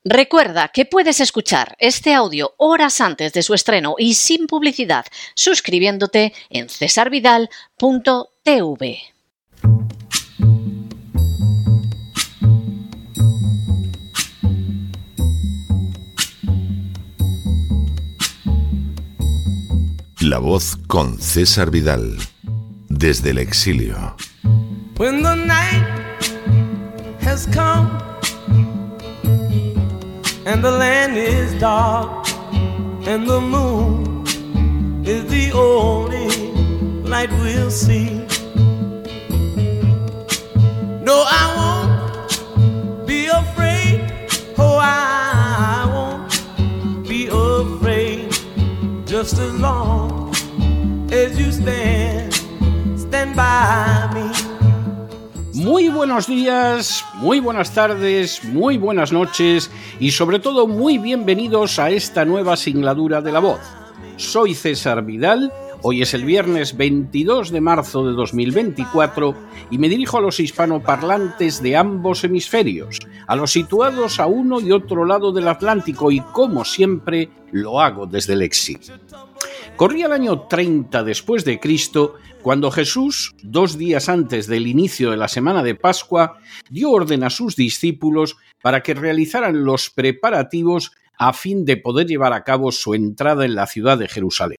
Recuerda que puedes escuchar este audio horas antes de su estreno y sin publicidad suscribiéndote en cesarvidal.tv. La Voz con César Vidal, desde el exilio. When the night has come and the land is dark and the moon is the only light we'll see. No, I won't be afraid. Oh, I won't be afraid. Just as long as you stand by me. Muy buenos días, muy buenas tardes, muy buenas noches y sobre todo muy bienvenidos a esta nueva singladura de La Voz. Soy César Vidal, hoy es el viernes 22 de marzo de 2024 y me dirijo a los hispanoparlantes de ambos hemisferios, a los situados a uno y otro lado del Atlántico y como siempre lo hago desde el exilio. Corría el año 30 después de Cristo, cuando Jesús, 2 días antes del inicio de la semana de Pascua, dio orden a sus discípulos para que realizaran los preparativos a fin de poder llevar a cabo su entrada en la ciudad de Jerusalén.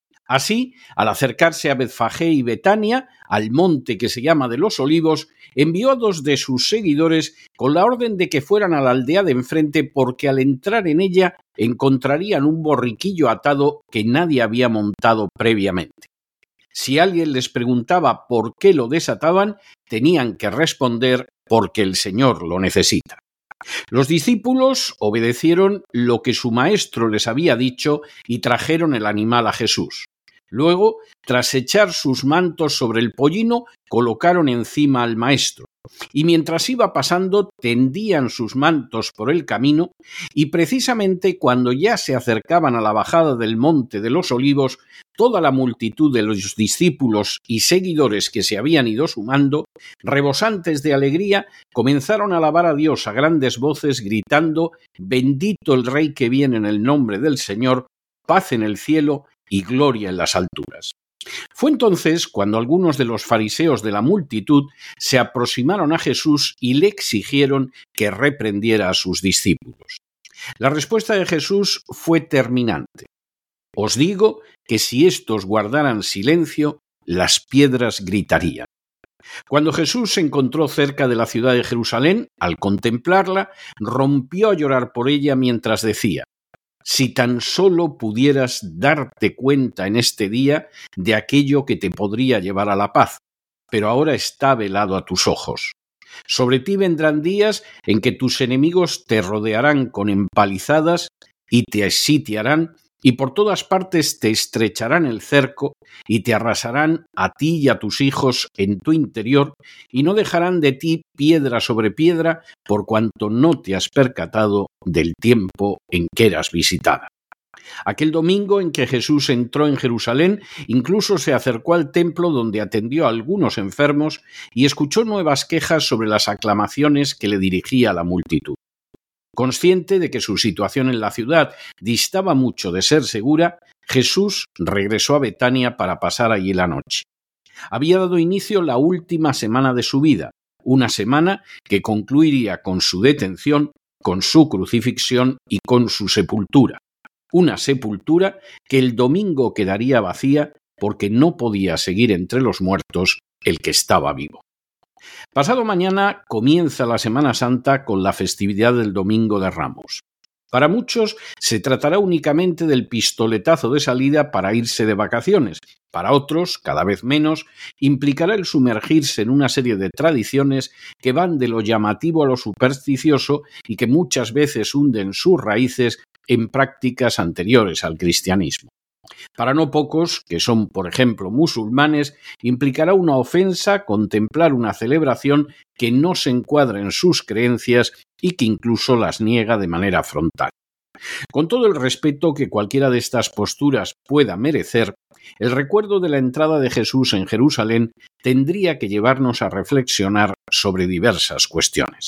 Así, al acercarse a Betfagé y Betania, al monte que se llama de los Olivos, envió a 2 de sus seguidores con la orden de que fueran a la aldea de enfrente porque al entrar en ella encontrarían un borriquillo atado que nadie había montado previamente. Si alguien les preguntaba por qué lo desataban, tenían que responder porque el Señor lo necesita. Los discípulos obedecieron lo que su maestro les había dicho y trajeron el animal a Jesús. Luego, tras echar sus mantos sobre el pollino, colocaron encima al maestro. Y mientras iba pasando, tendían sus mantos por el camino, y precisamente cuando ya se acercaban a la bajada del monte de los Olivos, toda la multitud de los discípulos y seguidores que se habían ido sumando, rebosantes de alegría, comenzaron a alabar a Dios a grandes voces, gritando: «Bendito el Rey que viene en el nombre del Señor, paz en el cielo y gloria en las alturas». Fue entonces cuando algunos de los fariseos de la multitud se aproximaron a Jesús y le exigieron que reprendiera a sus discípulos. La respuesta de Jesús fue terminante. «Os digo que si estos guardaran silencio, las piedras gritarían». Cuando Jesús se encontró cerca de la ciudad de Jerusalén, al contemplarla, rompió a llorar por ella mientras decía: «Si tan solo pudieras darte cuenta en este día de aquello que te podría llevar a la paz, pero ahora está velado a tus ojos. Sobre ti vendrán días en que tus enemigos te rodearán con empalizadas y te sitiarán, y por todas partes te estrecharán el cerco y te arrasarán a ti y a tus hijos en tu interior, y no dejarán de ti piedra sobre piedra, por cuanto no te has percatado del tiempo en que eras visitada». Aquel domingo en que Jesús entró en Jerusalén, incluso se acercó al templo donde atendió a algunos enfermos y escuchó nuevas quejas sobre las aclamaciones que le dirigía la multitud. Consciente de que su situación en la ciudad distaba mucho de ser segura, Jesús regresó a Betania para pasar allí la noche. Había dado inicio la última semana de su vida, una semana que concluiría con su detención, con su crucifixión y con su sepultura. Una sepultura que el domingo quedaría vacía porque no podía seguir entre los muertos el que estaba vivo. Pasado mañana comienza la Semana Santa con la festividad del Domingo de Ramos. Para muchos se tratará únicamente del pistoletazo de salida para irse de vacaciones. Para otros, cada vez menos, implicará el sumergirse en una serie de tradiciones que van de lo llamativo a lo supersticioso y que muchas veces hunden sus raíces en prácticas anteriores al cristianismo. Para no pocos, que son, por ejemplo, musulmanes, implicará una ofensa contemplar una celebración que no se encuadra en sus creencias y que incluso las niega de manera frontal. Con todo el respeto que cualquiera de estas posturas pueda merecer, el recuerdo de la entrada de Jesús en Jerusalén tendría que llevarnos a reflexionar sobre diversas cuestiones.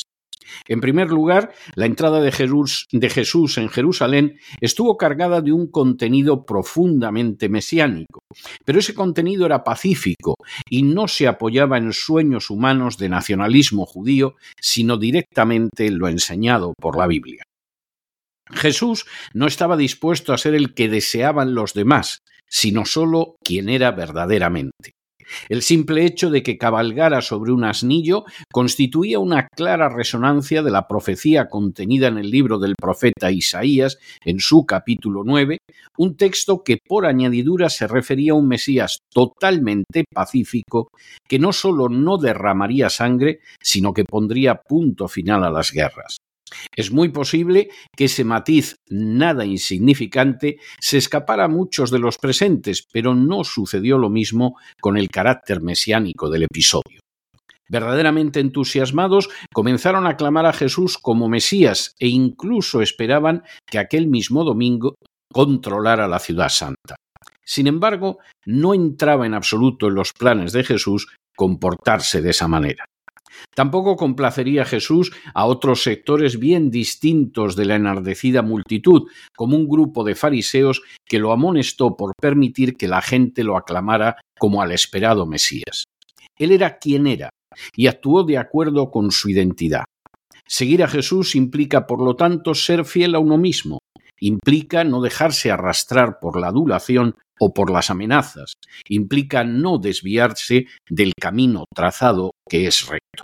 En primer lugar, la entrada de Jesús en Jerusalén estuvo cargada de un contenido profundamente mesiánico, pero ese contenido era pacífico y no se apoyaba en sueños humanos de nacionalismo judío, sino directamente en lo enseñado por la Biblia. Jesús no estaba dispuesto a ser el que deseaban los demás, sino solo quien era verdaderamente. El simple hecho de que cabalgara sobre un asnillo constituía una clara resonancia de la profecía contenida en el libro del profeta Isaías, en su capítulo 9, un texto que por añadidura se refería a un Mesías totalmente pacífico, que no solo no derramaría sangre, sino que pondría punto final a las guerras. Es muy posible que ese matiz nada insignificante se escapara a muchos de los presentes, pero no sucedió lo mismo con el carácter mesiánico del episodio. Verdaderamente entusiasmados, comenzaron a aclamar a Jesús como Mesías e incluso esperaban que aquel mismo domingo controlara la ciudad santa. Sin embargo, no entraba en absoluto en los planes de Jesús comportarse de esa manera. Tampoco complacería Jesús a otros sectores bien distintos de la enardecida multitud, como un grupo de fariseos que lo amonestó por permitir que la gente lo aclamara como al esperado Mesías. Él era quien era y actuó de acuerdo con su identidad. Seguir a Jesús implica, por lo tanto, ser fiel a uno mismo. Implica no dejarse arrastrar por la adulación o por las amenazas. Implica no desviarse del camino trazado que es recto.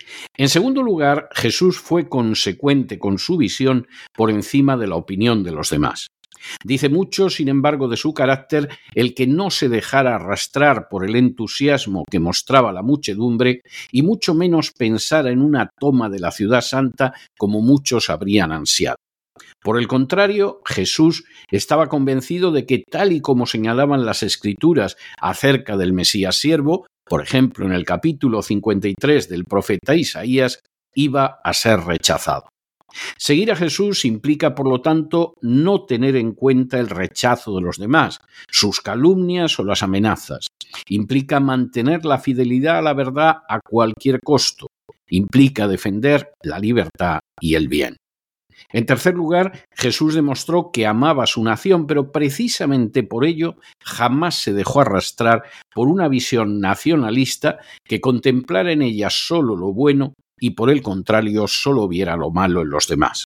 En segundo lugar, Jesús fue consecuente con su visión por encima de la opinión de los demás. Dice mucho, sin embargo, de su carácter el que no se dejara arrastrar por el entusiasmo que mostraba la muchedumbre y mucho menos pensara en una toma de la ciudad santa como muchos habrían ansiado. Por el contrario, Jesús estaba convencido de que, tal y como señalaban las Escrituras acerca del Mesías siervo, por ejemplo en el capítulo 53 del profeta Isaías, iba a ser rechazado. Seguir a Jesús implica, por lo tanto, no tener en cuenta el rechazo de los demás, sus calumnias o las amenazas. Implica mantener la fidelidad a la verdad a cualquier costo. Implica defender la libertad y el bien. En tercer lugar, Jesús demostró que amaba a su nación, pero precisamente por ello jamás se dejó arrastrar por una visión nacionalista que contemplara en ella solo lo bueno y por el contrario solo viera lo malo en los demás.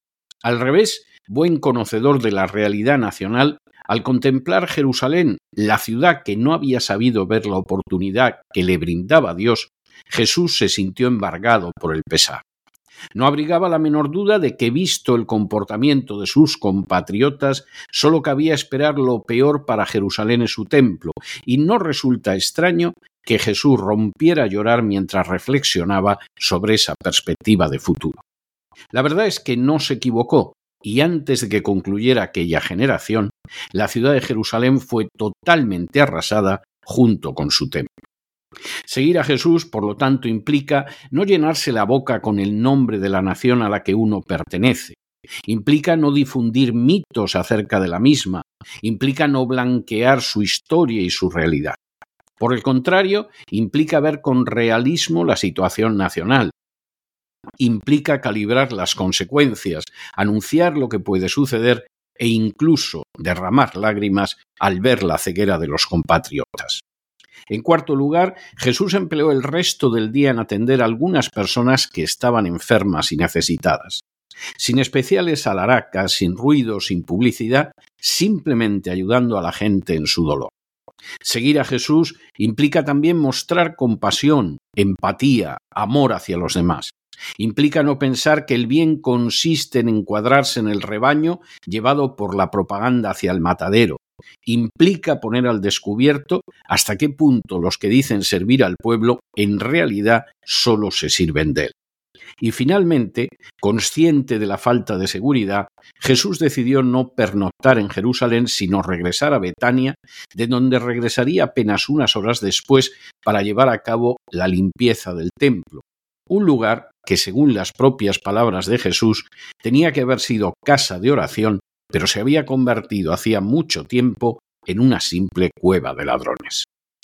Al revés, buen conocedor de la realidad nacional, al contemplar Jerusalén, la ciudad que no había sabido ver la oportunidad que le brindaba Dios, Jesús se sintió embargado por el pesar. No abrigaba la menor duda de que, visto el comportamiento de sus compatriotas, solo cabía esperar lo peor para Jerusalén en su templo, y no resulta extraño que Jesús rompiera a llorar mientras reflexionaba sobre esa perspectiva de futuro. La verdad es que no se equivocó, y antes de que concluyera aquella generación, la ciudad de Jerusalén fue totalmente arrasada junto con su templo. Seguir a Jesús, por lo tanto, implica no llenarse la boca con el nombre de la nación a la que uno pertenece. Implica no difundir mitos acerca de la misma. Implica no blanquear su historia y su realidad. Por el contrario, implica ver con realismo la situación nacional. Implica calibrar las consecuencias, anunciar lo que puede suceder e incluso derramar lágrimas al ver la ceguera de los compatriotas. En cuarto lugar, Jesús empleó el resto del día en atender a algunas personas que estaban enfermas y necesitadas. Sin especiales alaracas, sin ruido, sin publicidad, simplemente ayudando a la gente en su dolor. Seguir a Jesús implica también mostrar compasión, empatía, amor hacia los demás. Implica no pensar que el bien consiste en encuadrarse en el rebaño llevado por la propaganda hacia el matadero. Implica poner al descubierto hasta qué punto los que dicen servir al pueblo en realidad solo se sirven de él. Y finalmente, consciente de la falta de seguridad, Jesús decidió no pernoctar en Jerusalén, sino regresar a Betania, de donde regresaría apenas unas horas después para llevar a cabo la limpieza del templo, un lugar que, según las propias palabras de Jesús, tenía que haber sido casa de oración, pero se había convertido hacía mucho tiempo en una simple cueva de ladrones.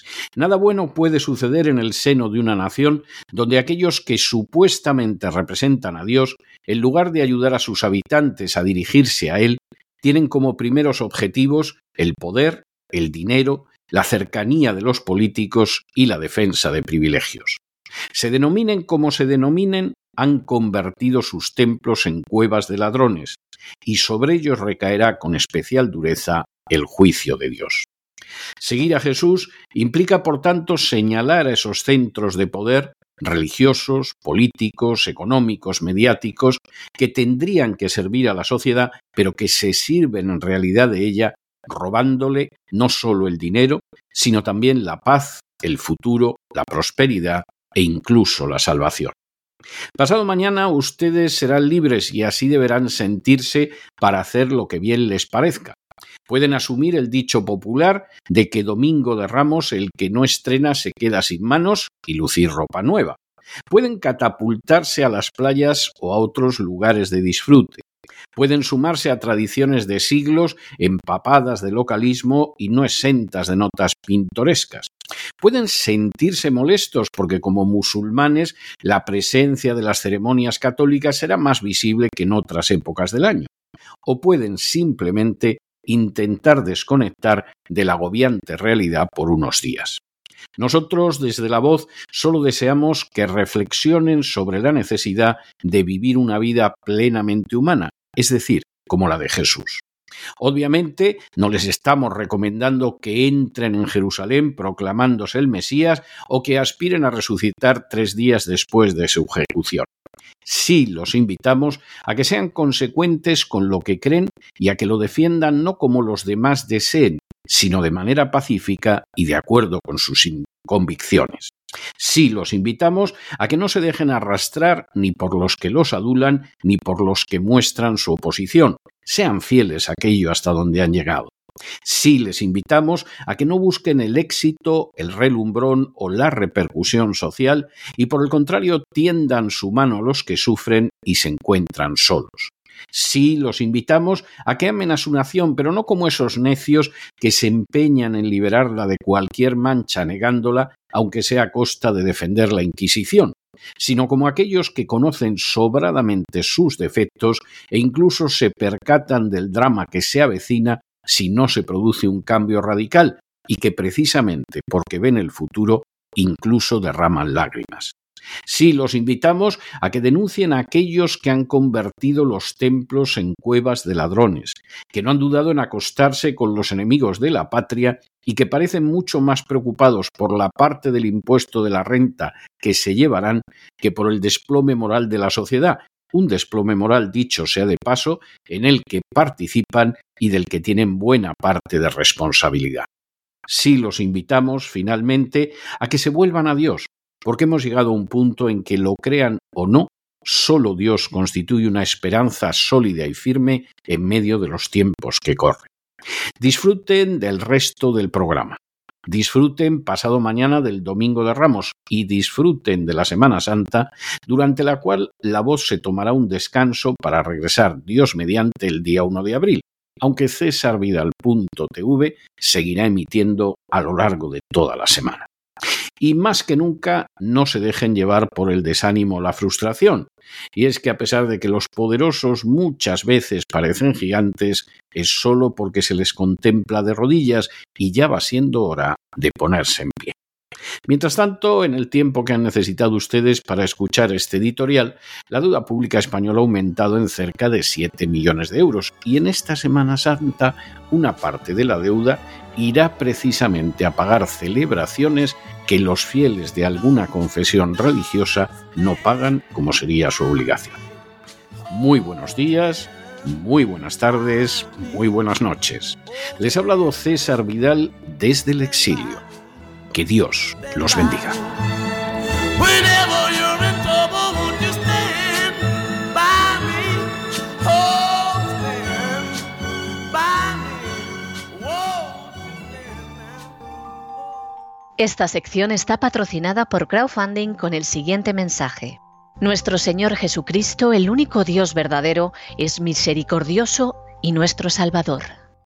Nada bueno puede suceder en el seno de una nación donde aquellos que supuestamente representan a Dios, en lugar de ayudar a sus habitantes a dirigirse a Él, tienen como primeros objetivos el poder, el dinero, la cercanía de los políticos y la defensa de privilegios. Se denominen como se denominen, han convertido sus templos en cuevas de ladrones, y sobre ellos recaerá con especial dureza el juicio de Dios. Seguir a Jesús implica, por tanto, señalar a esos centros de poder religiosos, políticos, económicos, mediáticos, que tendrían que servir a la sociedad, pero que se sirven en realidad de ella, robándole no solo el dinero, sino también la paz, el futuro, la prosperidad e incluso la salvación. Pasado mañana ustedes serán libres y así deberán sentirse para hacer lo que bien les parezca. Pueden asumir el dicho popular de que Domingo de Ramos el que no estrena se queda sin manos y lucir ropa nueva. Pueden catapultarse a las playas o a otros lugares de disfrute. Pueden sumarse a tradiciones de siglos empapadas de localismo y no exentas de notas pintorescas. Pueden sentirse molestos porque como musulmanes la presencia de las ceremonias católicas será más visible que en otras épocas del año. O pueden simplemente intentar desconectar de la agobiante realidad por unos días. Nosotros, desde La Voz, solo deseamos que reflexionen sobre la necesidad de vivir una vida plenamente humana, es decir, como la de Jesús. Obviamente, no les estamos recomendando que entren en Jerusalén proclamándose el Mesías o que aspiren a resucitar 3 días después de su ejecución. Sí los invitamos a que sean consecuentes con lo que creen y a que lo defiendan no como los demás deseen, sino de manera pacífica y de acuerdo con sus convicciones. Sí los invitamos a que no se dejen arrastrar ni por los que los adulan ni por los que muestran su oposición. Sean fieles a aquello hasta donde han llegado. Sí les invitamos a que no busquen el éxito, el relumbrón o la repercusión social y por el contrario tiendan su mano a los que sufren y se encuentran solos. Sí los invitamos a que amen a su nación, pero no como esos necios que se empeñan en liberarla de cualquier mancha negándola, aunque sea a costa de defender la Inquisición, sino como aquellos que conocen sobradamente sus defectos e incluso se percatan del drama que se avecina si no se produce un cambio radical y que precisamente porque ven el futuro incluso derraman lágrimas. Sí, los invitamos a que denuncien a aquellos que han convertido los templos en cuevas de ladrones, que no han dudado en acostarse con los enemigos de la patria y que parecen mucho más preocupados por la parte del impuesto de la renta que se llevarán que por el desplome moral de la sociedad, un desplome moral, dicho sea de paso, en el que participan y del que tienen buena parte de responsabilidad. Sí los invitamos, finalmente, a que se vuelvan a Dios, porque hemos llegado a un punto en que, lo crean o no, solo Dios constituye una esperanza sólida y firme en medio de los tiempos que corren. Disfruten del resto del programa. Disfruten pasado mañana del Domingo de Ramos y disfruten de la Semana Santa, durante la cual La Voz se tomará un descanso para regresar, Dios mediante, el día 1 de abril, aunque cesarvidal.tv seguirá emitiendo a lo largo de toda la semana. Y más que nunca, no se dejen llevar por el desánimo o la frustración. Y es que a pesar de que los poderosos muchas veces parecen gigantes, es solo porque se les contempla de rodillas y ya va siendo hora de ponerse en pie. Mientras tanto, en el tiempo que han necesitado ustedes para escuchar este editorial, la deuda pública española ha aumentado en cerca de 7 millones de euros y en esta Semana Santa una parte de la deuda irá precisamente a pagar celebraciones que los fieles de alguna confesión religiosa no pagan como sería su obligación. Muy buenos días, muy buenas tardes, muy buenas noches. Les ha hablado César Vidal desde el exilio. Que Dios los bendiga. Esta sección está patrocinada por crowdfunding con el siguiente mensaje. Nuestro Señor Jesucristo, el único Dios verdadero, es misericordioso y nuestro Salvador.